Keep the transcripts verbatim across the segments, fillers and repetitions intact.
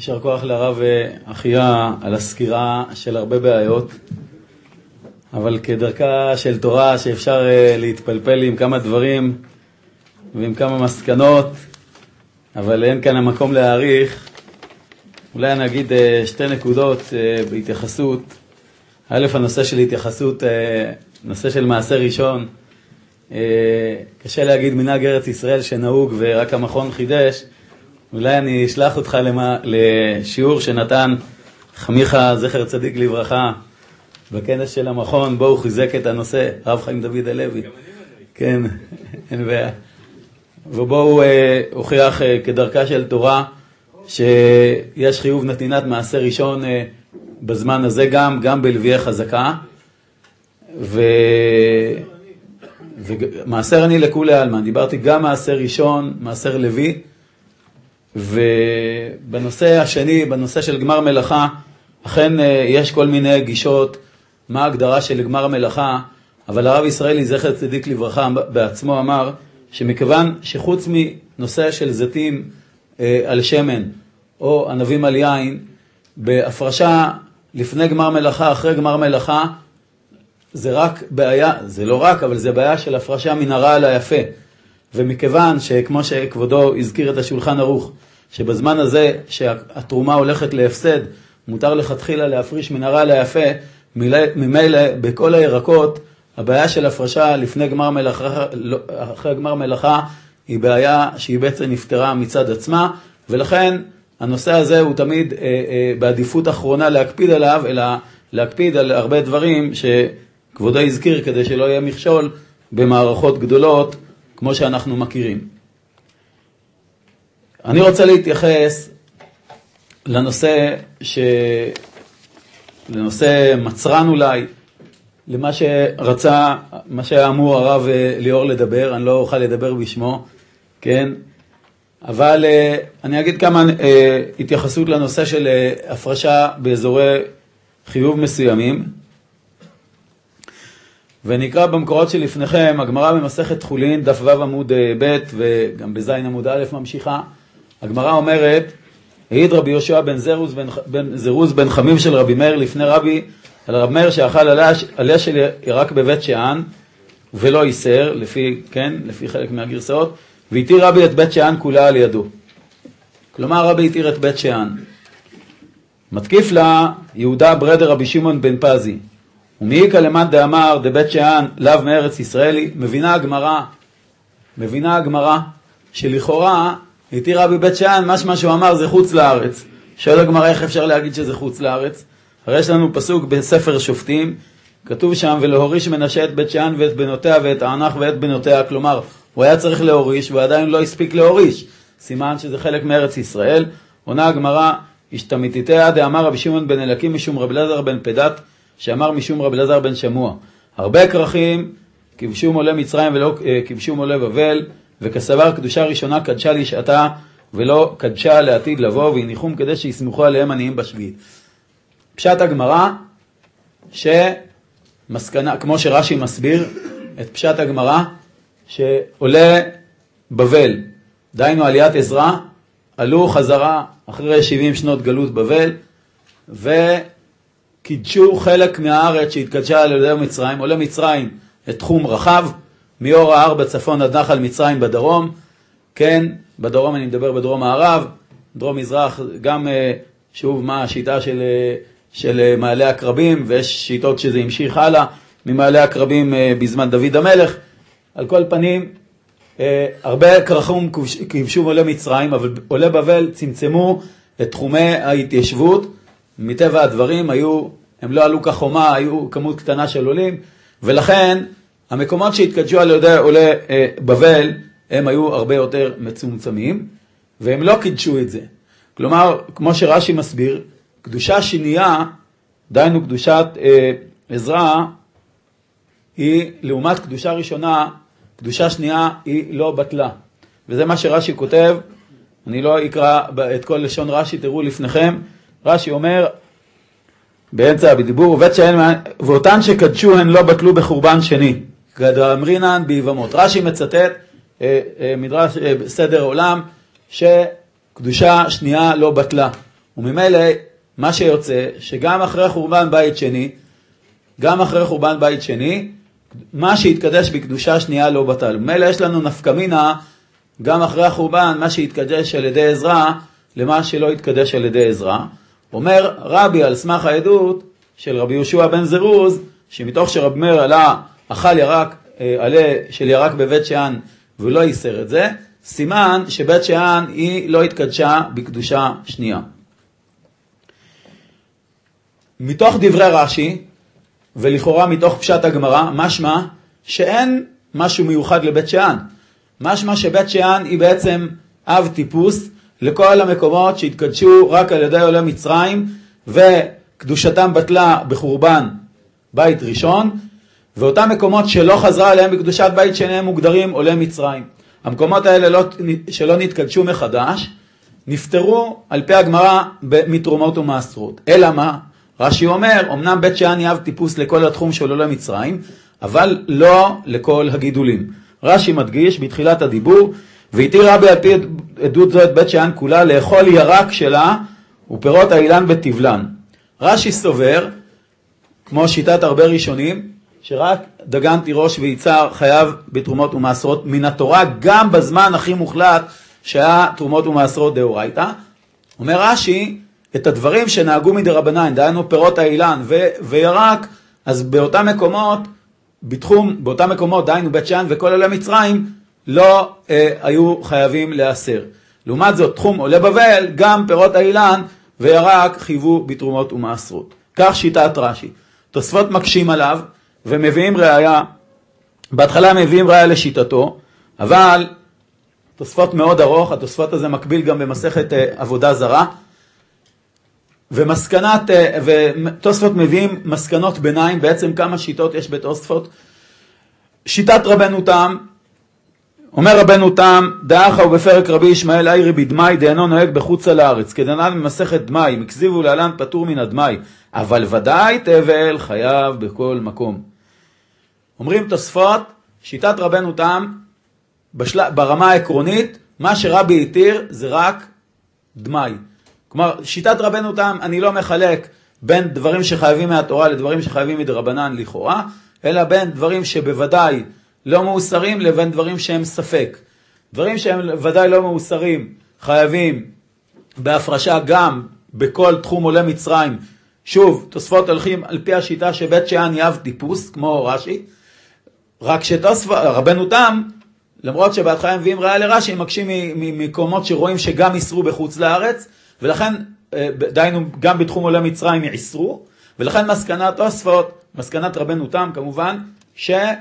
יישר כוח לרב אחיה על הסקירה של הרבה בעיות, אבל כדרכה של תורה שאפשר להתפלפל עם כמה דברים ועם כמה מסקנות, אבל אין כאן המקום להאריך. אולי אני אגיד שתי נקודות בהתייחסות. א', הנושא של התייחסות, נושא של מעשה ראשון. קשה להגיד מנהג ארץ ישראל שנהוג ורק המכון חידש. אולי אני אשלח אותך למה, לשיעור שנתן חמיכה זכר צדיק לברכה בכנס של המכון, בו הוא חיזק את הנושא, רב חיים דוד הלוי. כן, אין בעיה. ובו הוא הוכיח כדרכה של תורה שיש חיוב נתינת מעשה ראשון בזמן הזה גם, גם בלוויה חזקה. ו... ומעשר אני לכולי אלמן, דיברתי גם מעשר ראשון, מעשר לוי, ובנושא השני, בנושא של גמר מלאכה, אכן יש כל מיני גישות, מה ההגדרה של גמר מלאכה, אבל הרב ישראלי זכר צדיק לברכה בעצמו אמר, שמכיוון שחוץ מנושא של זיתים אה, על שמן, או ענבים על יין, בהפרשה לפני גמר מלאכה, אחרי גמר מלאכה, זה רק בעיה, זה לא רק, אבל זה בעיה של הפרשה מן הרע אל היפה. ומכיוון שכמו שכבודו הזכיר את השולחן ערוך, שבזמן הזה שהתרומה הולכת להפסד, מותר לכתחילה להפריש מן הרע אל היפה, ממילא בכל הירקות, הבעיה של הפרשה לפני גמר מלאכה, אחרי גמר מלאכה, היא בעיה שהיא בעצם נפטרה מצד עצמה, ולכן הנושא הזה הוא תמיד אה, אה, בעדיפות אחרונה להקפיד עליו, אלא להקפיד על הרבה דברים שכבודו הזכיר כדי שלא יהיה מכשול במערכות גדולות כמו שאנחנו מכירים. אני רוצה להתייחס לנושא ש... לנושא מצרן אולי, למה שרצה, מה שאמור הרב ליאור לדבר, אני לא אוכל לדבר בשמו, כן? אבל אני אגיד כמה התייחסות לנושא של הפרשה באזורי חיוב מסוימים, ונקרא במקורות שלפניכם, הגמרא במסכת חולין, דף ו' עמוד ב' וגם בזין עמוד א' ממשיכה. הגמרא אומרת, העיד רבי יהושע בן זירוז בן, בן, זירוז בן חמיב של רבי מאיר לפני רבי, על רבי מאיר שאכל עליה של ירק בבית שאן, ולא ייסר, לפי, כן, לפי חלק מהגרסאות, והתיר רבי את בית שאן כולה על ידו. כלומר, רבי התיר את בית שאן. מתקיף לה יהודה ברדר רבי שמעון בן פזי, ומעיקה למאן דאמר דבית שאן לאו מארץ ישראלי, מבינה הגמרא, מבינה הגמרא, שלכאורה התיר רבי בית שאן, משמע שהוא אמר זה חוץ לארץ. שואל הגמרא איך אפשר להגיד שזה חוץ לארץ? הרי יש לנו פסוק בספר שופטים, כתוב שם, ולהוריש מנשה את בית שאן ואת בנותיה ואת הענך ואת בנותיה, כלומר, הוא היה צריך להוריש והוא עדיין לא הספיק להוריש, סימן שזה חלק מארץ ישראל. עונה הגמרא, השתמיתתיה דאמר רבי שמעון בן אלקים משום רבי אלעזר בן פדת, שאמר משום רבי אלעזר בן שמוע, הרבה כרכים כבשו מולי מצרים ולא כבשו מולי בבל, וכסבר קדושה ראשונה קדשה לשעתה ולא קדשה לעתיד לבוא, והניחום כדי שיסמכו עליהם עניים בשביעית. פשט הגמרא, שמסקנה, כמו שרש"י מסביר את פשט הגמרא, שעולה בבל, דהיינו עליית עזרא, עלו חזרה אחרי שבעים שנות גלות בבל, וקידשו חלק מהארץ שהתקדשה על ידי מצרים, עולה מצרים את תחום רחב, מאור ההר בצפון עד נחל מצרים בדרום, כן, בדרום אני מדבר בדרום מערב, דרום מזרח, גם שוב מה השיטה של, של מעלה הקרבים, ויש שיטות שזה המשיך הלאה, ממעלה הקרבים בזמן דוד המלך. על כל פנים, הרבה כרכים כבשו עולי מצרים, אבל עולי בבל צמצמו את תחומי ההתיישבות, מטבע הדברים היו, הם לא עלו כחומה, היו כמות קטנה של עולים, ולכן המקומות שהתקדשו על ידי עולי בבל, הם היו הרבה יותר מצומצמים, והם לא קידשו את זה. כלומר, כמו שרש"י מסביר, קדושה שנייה, דהיינו קדושת אה, עזרא, היא לעומת קדושה ראשונה, קדושה שנייה היא לא בטלה. וזה מה שרש"י כותב, אני לא אקרא את כל לשון רש"י, תראו לפניכם, רש"י אומר, באמצע בדיבור, ובית שאין, ואותן שקדשו הן לא בטלו בחורבן שני, כדאמרינן ביבמות. רש"י מצטט מדרש סדר עולם שקדושה שנייה לא בטלה. וממילא מה שיוצא, שגם אחרי חורבן בית שני, גם אחרי חורבן בית שני, מה שהתקדש בקדושה שנייה לא בטל. וממילא יש לנו נפקמינה, גם אחרי החורבן, מה שהתקדש על ידי עזרא, למה שלא התקדש על ידי עזרא. אומר רבי על סמך העדות של רבי יהושע בן זרוז, שמתוך שרב מאיר עלה, אכל ירק, עלה של ירק בבית שאן, ולא ייסר את זה, סימן שבית שאן היא לא התקדשה בקדושה שנייה. מתוך דברי רש"י, ולכאורה מתוך פשט הגמרא, משמע שאין משהו מיוחד לבית שאן. משמע שבית שאן היא בעצם אב טיפוס לכל המקומות שהתקדשו רק על ידי עולי מצרים, וקדושתם בטלה בחורבן בית ראשון, ואותם מקומות שלא חזרה עליהם בקדושת בית שני הם מוגדרים עולי מצרים. המקומות האלה לא, שלא נתקדשו מחדש, נפטרו על פי הגמרא מתרומות ומעשרות. אלא מה? רש"י אומר, אמנם בית שאן היא אב טיפוס לכל התחום של עולי מצרים, אבל לא לכל הגידולים. רש"י מדגיש בתחילת הדיבור, והתיר רבי על פי עדות זו את בית שאן כולה לאכול ירק שלה ופירות האילן בטבלן. רש"י סובר, כמו שיטת הרבה ראשונים, שרק דגן תירוש ויצהר חייב בתרומות ומעשרות מן התורה, גם בזמן הכי מוחלט שהיה תרומות ומעשרות דאורייתא. אומר רש"י, את הדברים שנהגו מדרבנן, דהיינו פירות האילן ו- וירק, אז באותם מקומות, בתחום, באותם מקומות, דהיינו בית שאן וכל עולי מצרים, לא אה, היו חייבים להסר. לעומת זאת, תחום עולי בבל, גם פירות האילן וירק חייבו בתרומות ומעשרות. כך שיטת רש"י. תוספות מקשים עליו, ומביאים ראיה, בהתחלה מביאים ראיה לשיטתו, אבל תוספות מאוד ארוך, התוספות הזה מקביל גם במסכת אה, עבודה זרה, ומסקנת, ותוספות מביאים מסקנות ביניים, בעצם כמה שיטות יש בתוספות. שיטת רבנו תם, אומר רבנו תם, דאחה ובפרק רבי ישמעאל איירי בדמאי, דאינו נוהג בחוץ על הארץ, כדנן ממסכת דמאי, מקזיבו להלן פטור מן הדמאי, אבל ודאי תבל חייב בכל מקום. אומרים תוספות, שיטת רבנו תם, בשל... ברמה העקרונית, מה שרבי התיר זה רק דמאי. כלומר, שיטת רבנו תם, אני לא מחלק בין דברים שחייבים מהתורה לדברים שחייבים מדרבנן לכאורה, אלא בין דברים שבוודאי לא מאוסרים לבין דברים שהם ספק. דברים שהם ודאי לא מאוסרים חייבים בהפרשה גם בכל תחום עולי מצרים. שוב, תוספות הולכים על פי השיטה שבית שאן יאב טיפוס, כמו רש"י, רק שתוספות, רבנו תם, למרות שבהתחלה הם מביאים ראיה לרש"י, הם מקשים ממקומות שרואים שגם יסרו בחוץ לארץ, ולכן, דיינו, גם בתחום עולי מצרים יסרו, ולכן מסקנת תוספות, מסקנת רבנו תם כמובן, שרק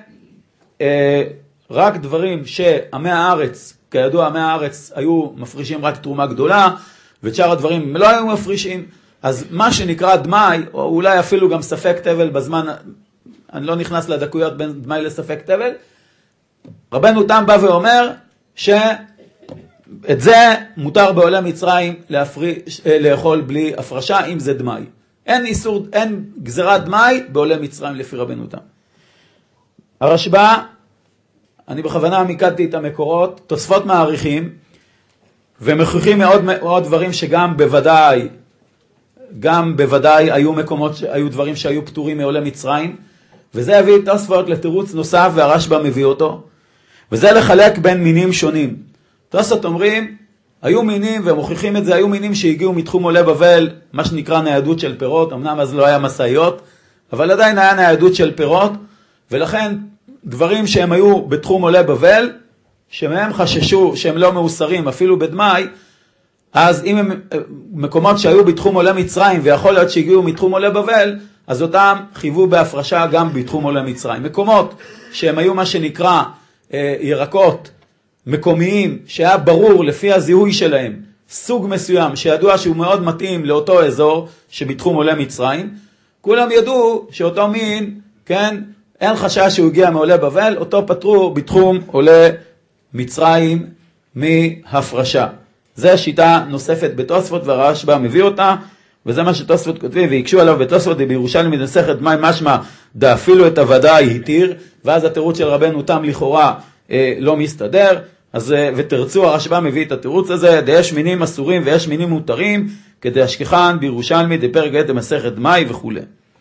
דברים שעמי הארץ, כידוע עמי הארץ היו מפרישים רק תרומה גדולה, ושאר הדברים לא היו מפרישים, אז מה שנקרא דמאי, או אולי אפילו גם ספק תבל בזמן, אני לא נכנס לדקויות בין דמאי לספק תבל, רבנו תם בא ואומר שאת זה מותר בעולי מצרים להפריש, לאכול בלי הפרשה, אם זה דמאי. אין איסור, אין גזירת דמאי בעולי מצרים לפי רבנו תם. הרשב"א, אני בכוונה מיקדתי את המקורות, תוספות מעריכים, ומוכיחים מאוד מאוד דברים שגם בוודאי, גם בוודאי היו מקומות, היו דברים שהיו פטורים מעולי מצרים, וזה הביא תוספות לתירוץ נוסף, והרשב"א מביא אותו, וזה לחלק בין מינים שונים. תוספות אומרים, היו מינים, ומוכיחים את זה, היו מינים שהגיעו מתחום עולי בבל, מה שנקרא ניידות של פירות, אמנם אז לא היה מסעיות, אבל עדיין היה ניידות של פירות, ולכן דברים שהם היו בתחום עולי בבל, שמהם חששו שהם לא מאוסרים, אפילו בדמאי, אז אם הם מקומות שהיו בתחום עולי מצרים, ויכול להיות שהגיעו מתחום עולי בבל, אז אותם חייבו בהפרשה גם בתחום עולי מצרים. מקומות שהם היו מה שנקרא אה, ירקות מקומיים, שהיה ברור לפי הזיהוי שלהם, סוג מסוים שידוע שהוא מאוד מתאים לאותו אזור שבתחום עולי מצרים, כולם ידעו שאותו מין, כן, אין חשש שהוא הגיע מעולי בבל, אותו פטרו בתחום עולי מצרים מהפרשה. זו שיטה נוספת בתוספות, והרשב"א מביא אותה, וזה מה שתוספות כותבים, ויקשו עליו בתוספות בירושלמי במסכת דמאי משמע, דאפילו את הוודאי התיר, ואז התירוץ של רבנו תם לכאורה אה, לא מסתדר, אז, ותרצו, הרשב"א מביא את התירוץ הזה, יש מינים אסורים ויש מינים מותרים, כדאשכחן בירושלמי דפרק ג' במסכת דמאי וכו'.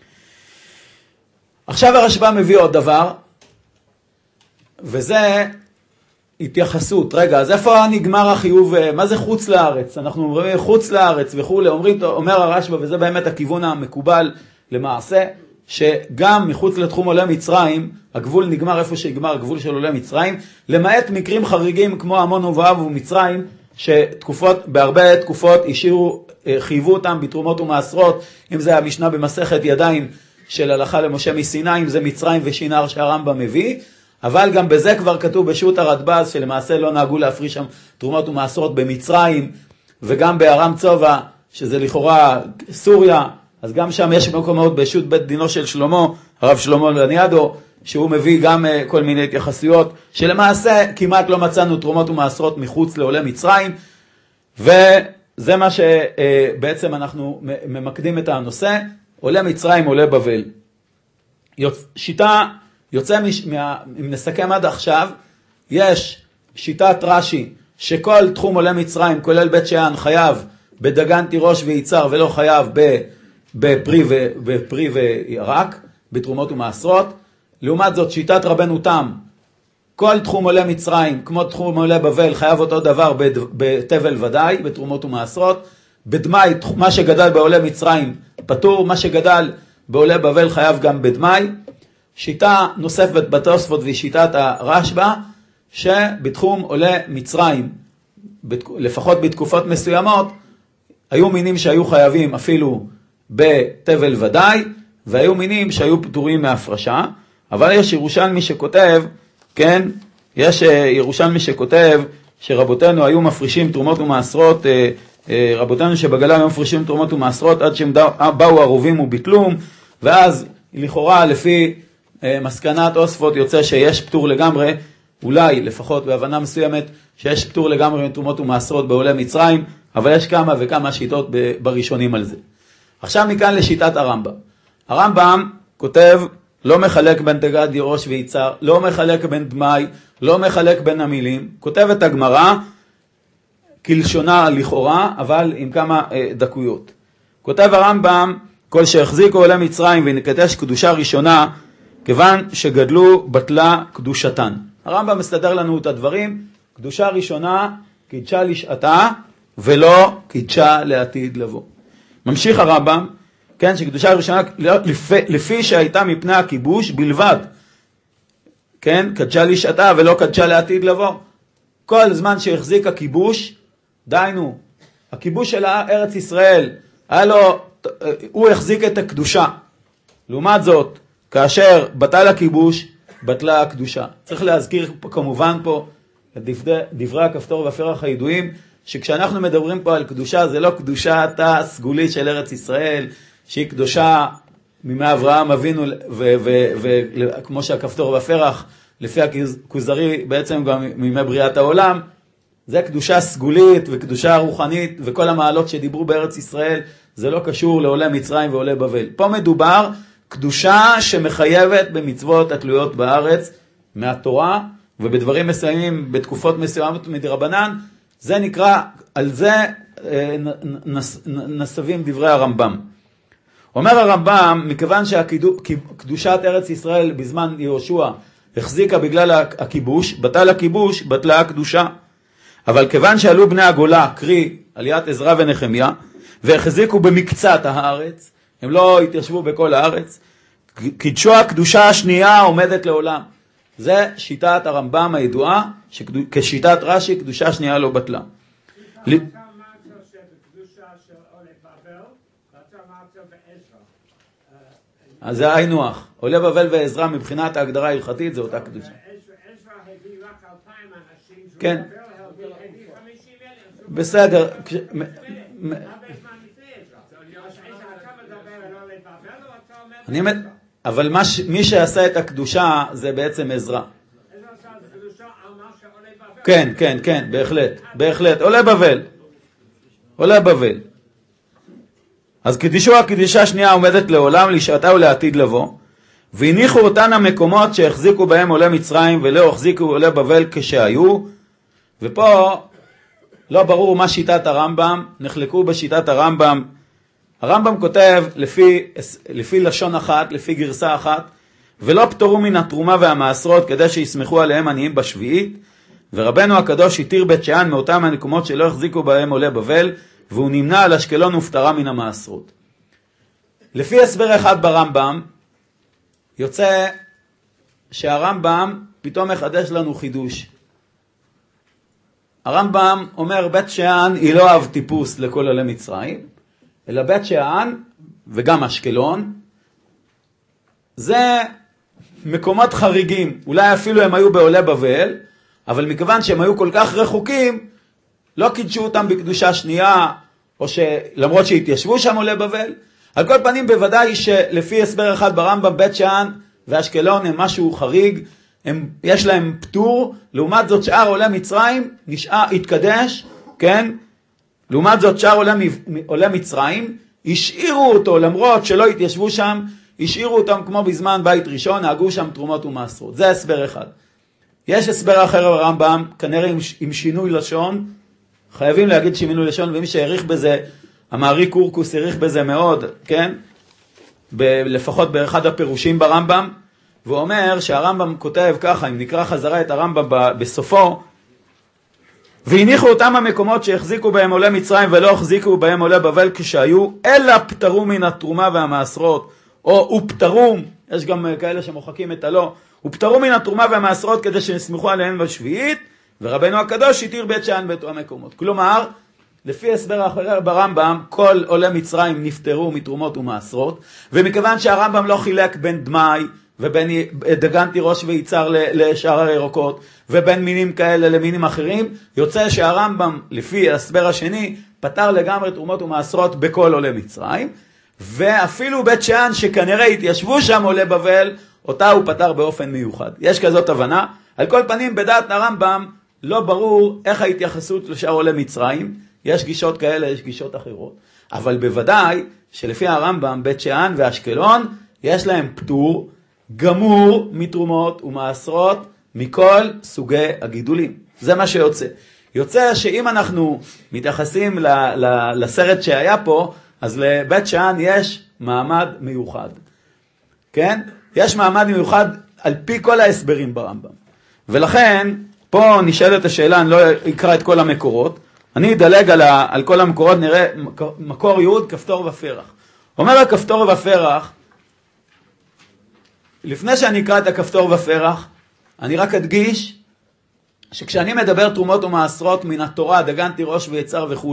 עכשיו הרשב"א מביא עוד דבר, וזה התייחסות. רגע, אז איפה נגמר החיוב? מה זה חוץ לארץ? אנחנו אומרים חוץ לארץ וכו'. אומרים, אומר הרשב"א, וזה באמת הכיוון המקובל למעשה, שגם מחוץ לתחום עולי מצרים, הגבול נגמר איפה שיגמר הגבול של עולי מצרים, למעט מקרים חריגים כמו עמון ומואב ומצרים, שתקופות, בהרבה תקופות השאירו, חייבו אותם בתרומות ומעשרות, אם זה המשנה במסכת ידיים של הלכה למשה מסיני, אם זה מצרים ושינר שהרמב"ם מביא, אבל גם בזה כבר כתוב בשו"ת הרדב"ז, שלמעשה לא נהגו להפריש שם תרומות ומעשרות במצרים, וגם בארם צובא, שזה לכאורה סוריה, אז גם שם יש מקומות בשו"ת בית דינו של שלמה, הרב שלמה לניאדו, שהוא מביא גם כל מיני התייחסויות, שלמעשה כמעט לא מצאנו תרומות ומעשרות מחוץ לעולי מצרים, וזה מה שבעצם אנחנו ממקדים את הנושא, עולי מצרים, עולי בבל. שיטה, יוצא, מה, אם נסכם עד עכשיו, יש שיטת רש"י, שכל תחום עולי מצרים, כולל בית שאן, חייב בדגן תירוש ויצהר, ולא חייב בפרי, ו, בפרי וירק, בתרומות ומעשרות. לעומת זאת, שיטת רבנו תם, כל תחום עולי מצרים, כמו תחום עולי בבל, חייב אותו דבר בתבל ודאי, בתרומות ומעשרות. בדמאי, מה שגדל בעולי מצרים פטור, מה שגדל בעולי בבל חייב גם בדמאי. שיטה נוספת בתוספות והיא שיטת הרשב"א, שבתחום עולי מצרים, לפחות בתקופות מסוימות, היו מינים שהיו חייבים אפילו בתבל ודאי, והיו מינים שהיו פטורים מהפרשה. אבל יש ירושלמי שכותב, כן, יש ירושלמי שכותב שרבותינו היו מפרישים תרומות ומעשרות, רבותינו שבגלה היו מפרישים תרומות ומעשרות עד שהם באו ערובים וביטלום, ואז לכאורה לפי מסקנת תוספות יוצא שיש פטור לגמרי, אולי לפחות בהבנה מסוימת שיש פטור לגמרי מתרומות ומעשרות בעולי מצרים, אבל יש כמה וכמה שיטות בראשונים על זה. עכשיו מכאן לשיטת הרמב"ם. הרמב"ם כותב לא מחלק בין דגן תירוש ויצהר, לא מחלק בין דמאי, לא מחלק בין המילים, כותב את הגמרא כלשונה לכאורה, אבל עם כמה דקויות. כותב הרמב"ם, כל שהחזיקו עולי מצרים ונקדש קדושה ראשונה, כיוון שגדלו בטלה קדושתן. הרמב"ם מסתדר לנו את הדברים, קדושה ראשונה קידשה לשעתה, ולא קידשה לעתיד לבוא. ממשיך הרמב"ם, כן, שקדושה ראשונה לפי, לפי שהייתה מפני הכיבוש בלבד, כן, קדשה לשעתה ולא קדשה לעתיד לבוא. כל זמן שהחזיק הכיבוש, דיינו, הכיבוש של ארץ ישראל, היה לו, הוא החזיק את הקדושה. לעומת זאת, כאשר בטל הכיבוש, בטלה הקדושה. צריך להזכיר פה, כמובן פה, את דברי, דברי הכפתור והפרח הידועים, שכשאנחנו מדברים פה על קדושה, זה לא קדושה הסגולית של ארץ ישראל, שהיא קדושה מימי אברהם אבינו, וכמו שהכפתור והפרח, לפי הכוזרי, בעצם גם מימי בריאת העולם, זה קדושה סגולית וקדושה רוחנית, וכל המעלות שדיברו בארץ ישראל, זה לא קשור לעולי מצרים ועולי בבל. פה מדובר קדושה שמחייבת במצוות התלויות בארץ מהתורה, ובדברים מסוימים, בתקופות מסוימות מדרבנן, זה נקרא, על זה נסבים דברי הרמב"ם. אומר הרמב"ם, מכיוון שקדושת ארץ ישראל בזמן יהושע החזיקה בגלל הכיבוש, בטל הכיבוש, בטלה הקדושה. אבל כיוון שעלו בני הגולה, קרי עליית עזרא ונחמיה, והחזיקו במקצת הארץ, הם לא התיישבו בכל הארץ, קידשו הקדושה השנייה עומדת לעולם. זה שיטת הרמב"ם הידועה, כשיטת רש"י, קדושה שנייה לא בטלה. אז זה היינו הך. עולי בבל ועזרא מבחינת ההגדרה ההלכתית זה אותה קדושה. כן. בסדר. אני אומר, אבל מי שעשה את הקדושה זה בעצם עזרא. כן, כן, כן, בהחלט, בהחלט. עולי בבל. עולי בבל. אז קדישו הקדישה שנייה עומדת לעולם, לשעתה ולעתיד לבוא, והניחו אותן המקומות שהחזיקו בהם עולי מצרים ולא החזיקו עולי בבל כשהיו, ופה לא ברור מה שיטת הרמב"ם, נחלקו בשיטת הרמב"ם. הרמב"ם כותב לפי, לפי לשון אחת, לפי גרסה אחת, ולא פטורו מן התרומה והמעשרות כדי שיסמכו עליהם עניים בשביעית, ורבנו הקדוש התיר בית שאן מאותם המקומות שלא החזיקו בהם עולי בבל, והוא נמנע על אשקלון ופטרה מן המעשרות. לפי הסבר אחד ברמב"ם, יוצא שהרמב"ם פתאום מחדש לנו חידוש. הרמב"ם אומר בית שאן היא לא אב טיפוס לכל עולי מצרים, אלא בית שאן וגם אשקלון, זה מקומות חריגים, אולי אפילו הם היו בעולי בבל, אבל מכיוון שהם היו כל כך רחוקים, לא קידשו אותם בקדושה שנייה, או שלמרות שהתיישבו שם עולי בבל. על כל פנים בוודאי שלפי הסבר אחד ברמב"ם בית שאן ואשקלון הם משהו חריג, הם, יש להם פטור, לעומת זאת שאר עולי מצרים נשאר, התקדש, כן? לעומת זאת שאר עולי, עולי מצרים השאירו אותו, למרות שלא התיישבו שם, השאירו אותם כמו בזמן בית ראשון, נהגו שם תרומות ומעשרות. זה הסבר אחד. יש הסבר אחר ברמב"ם, כנראה עם, עם שינוי לשון, חייבים להגיד שינוי לשון, ומי שהעריך בזה, המערי קורקוס העריך בזה מאוד, כן? ב- לפחות באחד הפירושים ברמב"ם, והוא אומר שהרמב"ם כותב ככה, אם נקרא חזרה את הרמב"ם ב- בסופו, והניחו אותם המקומות שהחזיקו בהם עולי מצרים ולא החזיקו בהם עולי בבל כשהיו, אלא פטרו מן התרומה והמעשרות, או ופטרום, יש גם כאלה שמוחקים את הלא, ופטרו מן התרומה והמעשרות כדי שנסמכו עליהן בשביעית, ורבנו הקדוש התיר בית שאן באותם מקומות. כלומר, לפי הסבר האחר ברמב"ם, כל עולי מצרים נפטרו מתרומות ומעשרות, ומכיוון שהרמב"ם לא חילק בין דמאי ובין דגן תירוש ויצהר לשאר הירוקות, ובין מינים כאלה למינים אחרים, יוצא שהרמב"ם, לפי הסבר השני, פטר לגמרי תרומות ומעשרות בכל עולי מצרים, ואפילו בית שאן שכנראה התיישבו שם עולי בבל, אותה הוא פטר באופן מיוחד. יש כזאת הבנה. על כל פנים, בדעת הרמב"ם לא ברור איך ההתייחסות לשאר עולי מצרים. יש גישות כאלה, יש גישות אחרות. אבל בוודאי שלפי הרמב"ם, בית שאן ואשקלון, יש להם פטור גמור מתרומות ומעשרות מכל סוגי הגידולים. זה מה שיוצא. יוצא שאם אנחנו מתייחסים ל- ל- לסרט שהיה פה, אז לבית שאן יש מעמד מיוחד. כן? יש מעמד מיוחד על פי כל ההסברים ברמב"ם. ולכן, פה נשאלת השאלה, אני לא אקרא את כל המקורות, אני אדלג על, ה, על כל המקורות, נראה מקור יהוד, כפתור ופרח. אומר הכפתור ופרח, לפני שאני אקרא את הכפתור ופרח, אני רק אדגיש, שכשאני מדבר תרומות ומעשרות מן התורה, דגן תירוש ויצהר וכו',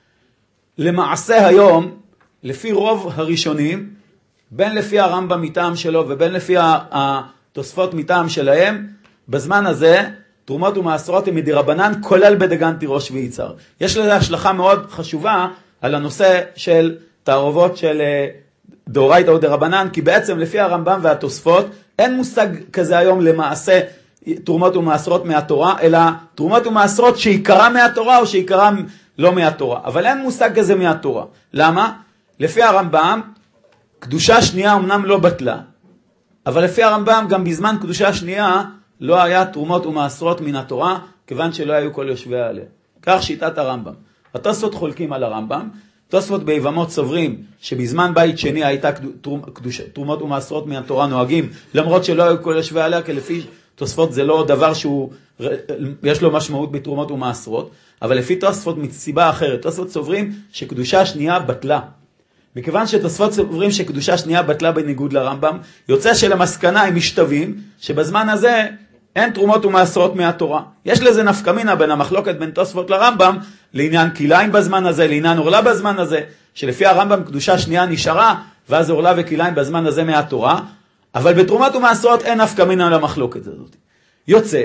למעשה היום, לפי רוב הראשונים, בין לפי הרמב"ם מטעם שלו ובין לפי התוספות מטעם שלהם, בזמן הזה תרומות ומעשרות הם מדרבנן, כולל בדגן תירוש ויצהר. יש לזה השלכה מאוד חשובה על הנושא של תערובות של דאורייתא או דרבנן, כי בעצם לפי הרמב"ם והתוספות אין מושג כזה היום למעשה תרומות ומעשרות מהתורה, אלא תרומות ומעשרות שעיקרה מהתורה או שעיקרה לא מהתורה. אבל אין מושג כזה מהתורה. למה? לפי הרמב"ם, קדושה שנייה אמנם לא בטלה, אבל לפי הרמב"ם גם בזמן קדושה שנייה לא היה תרומות ומעשרות מן התורה, כיוון שלא היו כל יושבי עליה. כך שיטת הרמב"ם. התוספות חולקים על הרמב"ם, תוספות ביבמות סוברים שבזמן בית שני הייתה קדוש, תרומות ומעשרות מן התורה נוהגים, למרות שלא היו כל יושבי עליה, כי לפי תוספות זה לא דבר שהוא, יש לו משמעות בתרומות ומעשרות, אבל לפי תוספות מסיבה אחרת, תוספות סוברים שקדושה שנייה בטלה. מכיוון שתוספות סוברים שקדושה שנייה בטלה בניגוד לרמב"ם, יוצא שלמסקנה הם משתווים שבזמן הזה אין תרומות ומעשרות מהתורה. יש לזה נפקא מינה בין המחלוקת בין תוספות לרמב"ם, לעניין כליים בזמן הזה, לעניין אורלה בזמן הזה, שלפי הרמב"ם קדושה שנייה נשארה, ואז אורלה וכליים בזמן הזה מהתורה, אבל בתרומות ומעשרות אין נפקא מינה למחלוקת הזאת. יוצא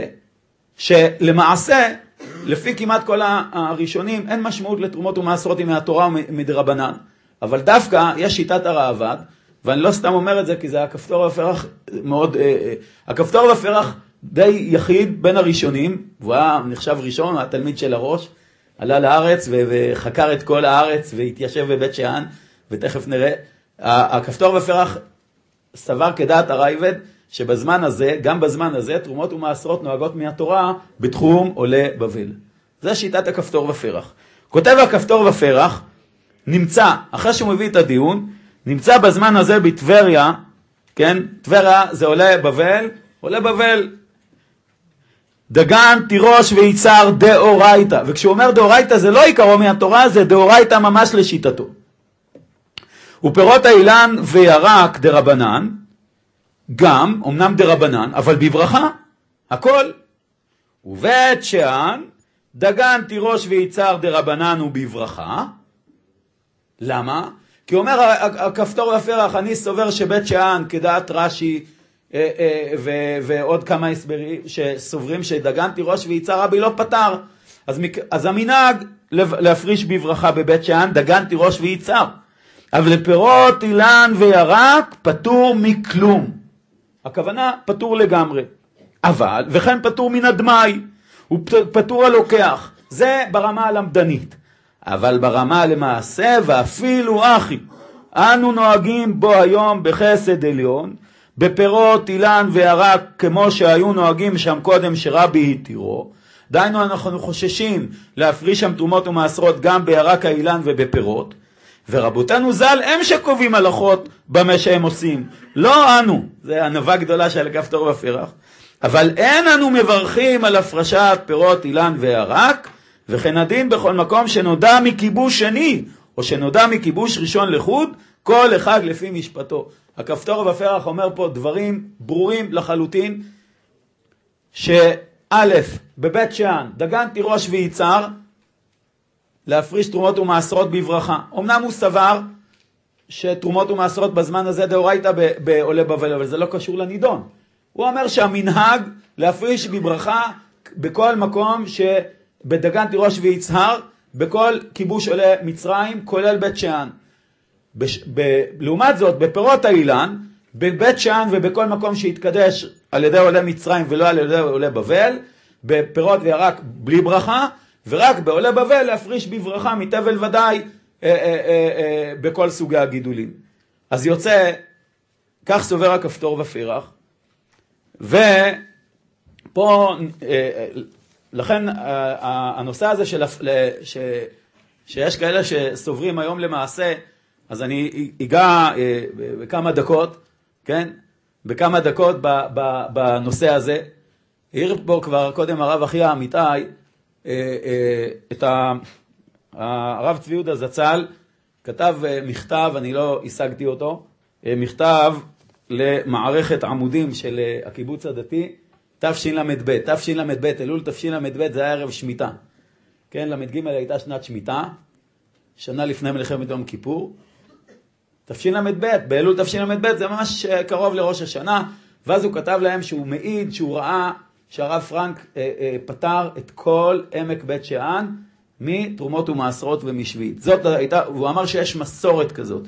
שלמעשה, לפי כמעט כל הראשונים, אין משמעות לתרומות ומעשרות מהתורה ומדרבנן. אבל דווקא יש שיטת הראב"ד, ואני לא סתם אומר את זה, כי זה הכפתור והפרח מאוד, אה, אה, הכפתור והפרח די יחיד בין הראשונים, והוא היה נחשב ראשון, התלמיד של הראש, עלה לארץ ו- וחקר את כל הארץ, והתיישב בבית שאן, ותכף נראה, הכפתור והפרח סבר כדעת הרייבד, שבזמן הזה, גם בזמן הזה, תרומות ומעשרות נוהגות מהתורה, בתחום עולי בבל. זה שיטת הכפתור ופרח. כותב הכפתור ופרח, נמצא, אחרי שהוא מביא את הדיון, נמצא בזמן הזה בטבריה, כן? טבריה זה עולה בבל, עולה בבל. דגן, תירוש ויצהר דאורייתא. וכשהוא אומר דאורייתא זה לא עיקרו מהתורה, זה דאורייתא ממש לשיטתו. ופירות האילן וירק דרבנן, גם, אמנם דרבנן, אבל בברכה, הכל. ובית שאן, דגן, תירוש ויצהר דרבנן ובברכה. למה? כי אומר הכפתור ופרח, אני סובר שבית שאן, כדעת רש"י, ועוד כמה הסברים שסוברים שדגן, תירוש ויצהר רבי לא פתר. אז, אז המנהג להפריש בברכה בבית שאן, דגן, תירוש ויצהר. אבל לפירות אילן וירק פטור מכלום. הכוונה פטור לגמרי. אבל, וכן פטור מן הדמאי, הוא פטור הלוקח. זה ברמה הלמדנית. אבל ברמה למעשה, ואפילו אחי, אנו נוהגים בו היום בחסד עליון, בפירות אילן וירק, כמו שהיו נוהגים שם קודם שרבי התירו. דיינו, אנחנו חוששים להפריש שם תרומות ומעשרות גם בירק האילן ובפירות. ורבותינו ז"ל הם שקובעים הלכות במה שהם עושים, לא אנו. זה ענווה גדולה של הכפתור ופרח. אבל אין אנו מברכים על הפרשת פירות אילן וירק, וכן הדין בכל מקום שנודע מכיבוש שני, או שנודע מכיבוש ראשון לחוד, כל אחד לפי משפטו. הכפתור ופרח אומר פה דברים ברורים לחלוטין, שא' בבית שאן, דגן, תירוש ויצהר, להפריש תרומות ומעשרות בברכה. אמנם הוא סבר שתרומות ומעשרות בזמן הזה דאורייתא בעולה בבל, אבל זה לא קשור לנידון. הוא אומר שהמנהג להפריש בברכה בכל מקום שבדגן, תירוש ויצהר, בכל כיבוש עולה מצרים, כולל בית שאן. בש... ב... לעומת זאת, בפירות האילן, בבית שאן ובכל מקום שהתקדש על ידי עולה מצרים ולא על ידי עולה בבל, בפירות וירק בלי ברכה, ורק בעולה בבל להפריש בברכה מטבל ודאי אה, אה, אה, אה, בכל סוגי הגידולים. אז יוצא, כך סובר הכפתור ופרח, ופה, אה, לכן אה, הנושא הזה של, ש, שיש כאלה שסוברים היום למעשה, אז אני אגע אה, בכמה דקות, כן? בכמה דקות ב, ב, בנושא הזה. העיר פה כבר קודם הרב אחיה אמיתי, את הרב צבי יהודה זצ"ל כתב מכתב, אני לא השגתי אותו, מכתב למערכת עמודים של הקיבוץ הדתי, תשל"ב, תשל"ב, אלול תשל"ב, זה היה ערב שמיטה. כן, למ"ג הייתה שנת שמיטה, שנה לפני מלחמת יום כיפור. תשל"ב, באלול תשל"ב זה ממש קרוב לראש השנה, ואז הוא כתב להם שהוא מעיד, שהוא ראה שהרב פרנק אה, אה, פתר את כל עמק בית שאן מתרומות ומעשרות ומשביעית. זאת הייתה, והוא אמר שיש מסורת כזאת.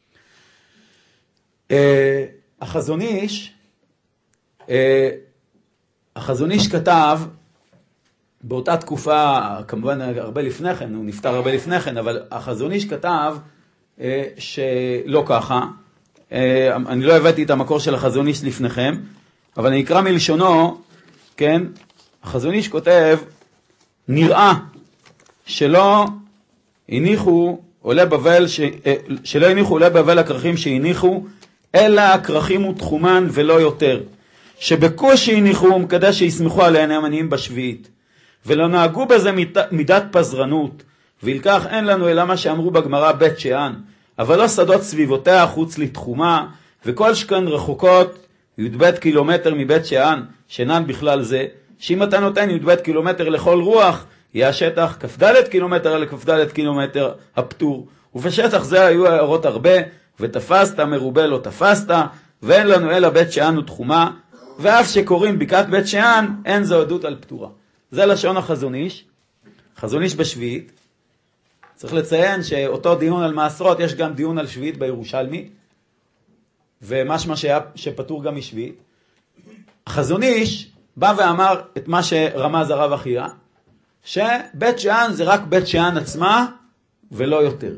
אה, החזון איש, אה, החזון איש כתב באותה תקופה, כמובן הרבה לפני כן, הוא נפטר הרבה לפני כן, אבל החזון איש כתב אה, שלא ככה. אה, אני לא הבאתי את המקור של החזון איש לפניכם, אבל אני אקרא מלשונו, כן, החזון איש כותב, נראה שלא הניחו עולי בבל, ש... שלא הניחו עולי בבל הכרכים שהניחו, אלא הכרכים ותחומן ולא יותר. שבקושי הניחו ומקדש שיסמכו עליהם המניים בשביעית. ולא נהגו בזה מידת פזרנות, ולכך אין לנו אלא מה שאמרו בגמרא בית שאן, אבל לא שדות סביבותיה חוץ לתחומה, וכל שכן רחוקות י"ב קילומטר מבית שאן, שנן בכלל זה, שאם אתה נותן י"ב קילומטר לכל רוח, יהיה השטח כ"ד קילומטר לכ"ד קילומטר הפטור, ובשטח זה היו הערות הרבה, ותפסת מרובה לא תפסת, ואין לנו אלא בית שאן ותחומה, ואף שקוראים בקעת בית שאן, אין זו עדות על פטורה. זה לשון החזון איש, חזון איש בשביעית. צריך לציין שאותו דיון על מעשרות, יש גם דיון על שביעית בירושלמי, ומשמע שפטור גם משביעית. החזון איש בא ואמר את מה שרמז הרב אחיה, שבית שאן זה רק בית שאן עצמה ולא יותר.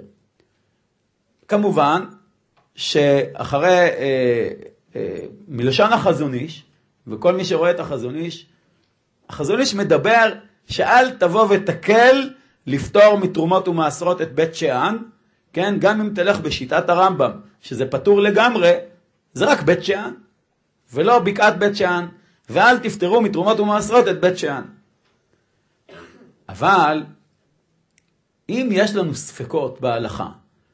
כמובן שאחרי אה, אה, מלשון החזון איש, וכל מי שרואה את החזון איש, החזון איש מדבר שאל תבוא ותקל לפתור מתרומות ומעשרות את בית שאן, כן? גם אם תלך בשיטת הרמב"ם, שזה פטור לגמרי, זה רק בית שאן, ולא בקעת בית שאן, ואל תפתרו מתרומות ומעשרות את בית שאן. אבל, אם יש לנו ספקות בהלכה,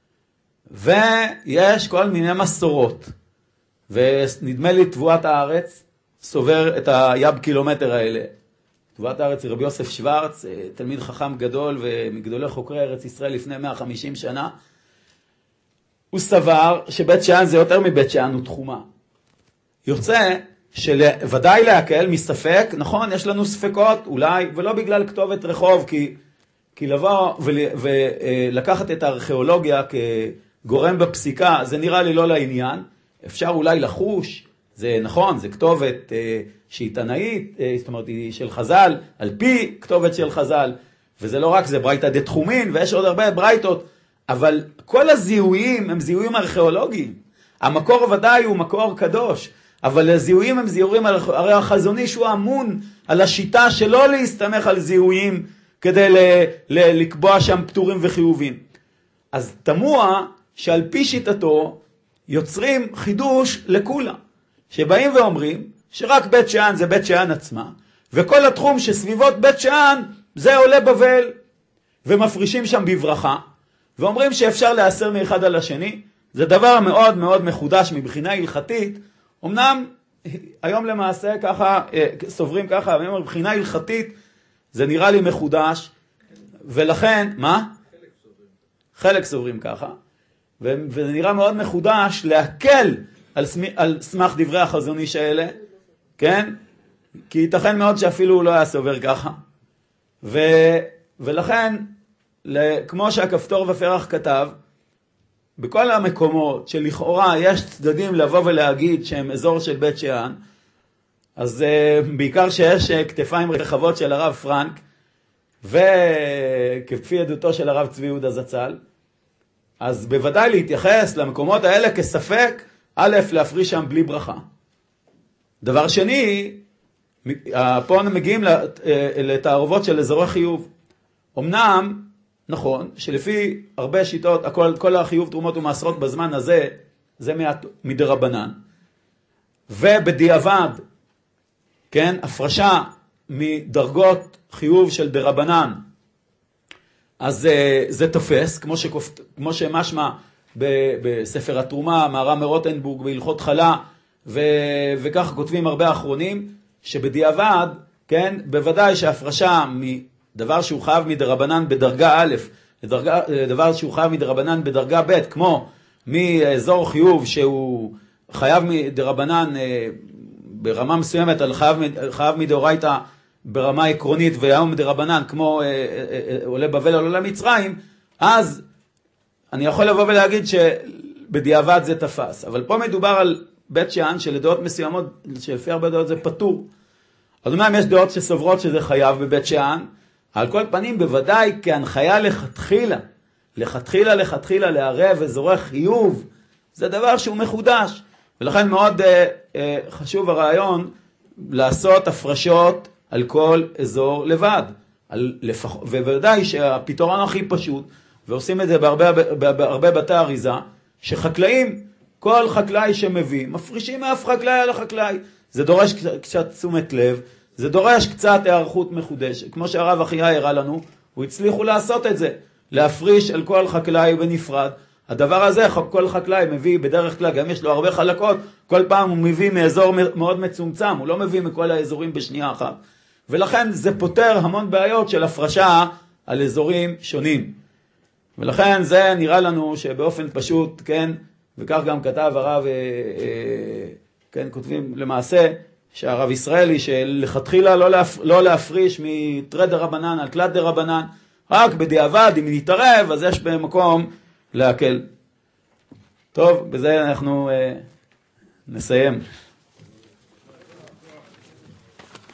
ויש כל מיני מסורות, ונדמה לי תבואת הארץ, סובר את היב קילומטר האלה. תבואת הארץ היא רבי יוסף שוורץ, תלמיד חכם גדול ומגדולי חוקרי ארץ ישראל לפני מאה וחמישים שנה. הוא סבר שבית שאן זה יותר מבית שאן הוא תחומה. יוצא שוודאי להקל מספק, נכון, יש לנו ספקות, אולי, ולא בגלל כתובת רחוב, כי, כי לבוא ולקחת את הארכיאולוגיה כגורם בפסיקה, זה נראה לי לא לעניין. אפשר אולי לחוש, זה נכון, זה כתובת אה, שהיא תנאית, אה, זאת אומרת, היא של חז"ל, על פי כתובת של חז"ל, וזה לא רק, זה ברייתא דתחומין, ויש עוד הרבה ברייתות, אבל כל הזיהויים הם זיהויים ארכיאולוגיים. המקור ודאי הוא מקור קדוש, אבל הזיהויים הם זיהויים, הרי החזון איש הוא אמון על השיטה שלא להסתמך על זיהויים, כדי ל- ל- לקבוע שם פטורים וחיובים. אז תמוה שעל פי שיטתו, יוצרים חידוש לכולה, שבאים ואומרים שרק בית שאן זה בית שאן עצמה, וכל התחום שסביבות בית שאן זה עולה בבל, ומפרישים שם בברכה, ואומרים שאפשר להיאסר מאחד על השני. זה דבר מאוד מאוד מחודש מבחינה הלכתית, אמנם היום למעשה ככה, סוברים ככה, מבחינה הלכתית זה נראה לי מחודש, ולכן, מה? חלק סוברים, חלק סוברים ככה, וזה נראה מאוד מחודש להקל על, סמי, על סמך דברי החזון איש האלה, כן? כי ייתכן מאוד שאפילו הוא לא היה סובר ככה. ו, ולכן, כמו שהכפתור ופרח כתב, בכל המקומות שלכאורה יש צדדים לבוא ולהגיד שהם אזור של בית שאן, אז בעיקר שיש כתפיים רחבות של הרב פרנק, וכפי עדותו של הרב צבי יהודה זצ"ל, אז בוודאי להתייחס למקומות האלה כספק, א', להפריש שם בלי ברכה. דבר שני, פה מגיעים לתערובות של אזורי חיוב. אמנם, נכון, שלפי הרבה שיטות, הכל, כל החיוב תרומות ומעשרות בזמן הזה, זה מדרבנן. ובדיעבד, כן, הפרשה מדרגות חיוב של דרבנן, אז זה, זה תופס, כמו, שכופ, כמו שמשמע בספר התרומה, מהר"ם מרוטנבורג בהלכות חלה, ו, וכך כותבים הרבה אחרונים, שבדיעבד, כן, בוודאי שהפרשה מדבר שהוא חייב מדרבנן בדרגה א', לדרגה, לדבר שהוא חייב מדרבנן בדרגה ב', כמו מאזור חיוב שהוא חייב מדרבנן ברמה מסוימת, על חייב, חייב מדאורייתא ברמה עקרונית, והיום מדרבנן כמו אה, אה, עולה בבל או עולה מצרים, אז אני יכול לבוא ולהגיד שבדיעבד זה תפס. אבל פה מדובר על בית שאן שלדעות מסוימות, שלפי הרבה דעות זה פטור. אז אומנם יש דעות שסוברות שזה חייב בבית שאן, על כל פנים בוודאי כהנחיה לכתחילה, לכתחילה לכתחילה לערב אזורי חיוב, זה דבר שהוא מחודש. ולכן מאוד אה, אה, חשוב הרעיון לעשות הפרשות על כל אזור לבד. על לפח... ובוודאי שהפתרון הכי פשוט, ועושים את זה בהרבה, בהרבה בתי אריזה, שחקלאים, כל חקלאי שמביא, מפרישים מאף חקלאי על החקלאי. זה דורש קצת תשומת לב, זה דורש קצת הערכות מחודשת. כמו שהרב אחיה הראה לנו, הוא הצליחו לעשות את זה, להפריש על כל חקלאי בנפרד. הדבר הזה, כל חקלאי מביא בדרך כלל, גם יש לו הרבה חלקות, כל פעם הוא מביא מאזור מאוד מצומצם, הוא לא מביא מכל האזורים בשנייה אחת. ולכן זה פותר המון בעיות של הפרשה על אזורים שונים. ולכן זה נראה לנו שבאופן פשוט, כן, וכך גם כתב הרב, אה, אה, כן, כותבים למעשה, שהרב ישראלי שלכתחילה לא, להפ... לא להפריש מתרי דרבנן על תלת דרבנן, רק בדיעבד, אם נתערב, אז יש במקום להקל. טוב, בזה אנחנו אה, נסיים.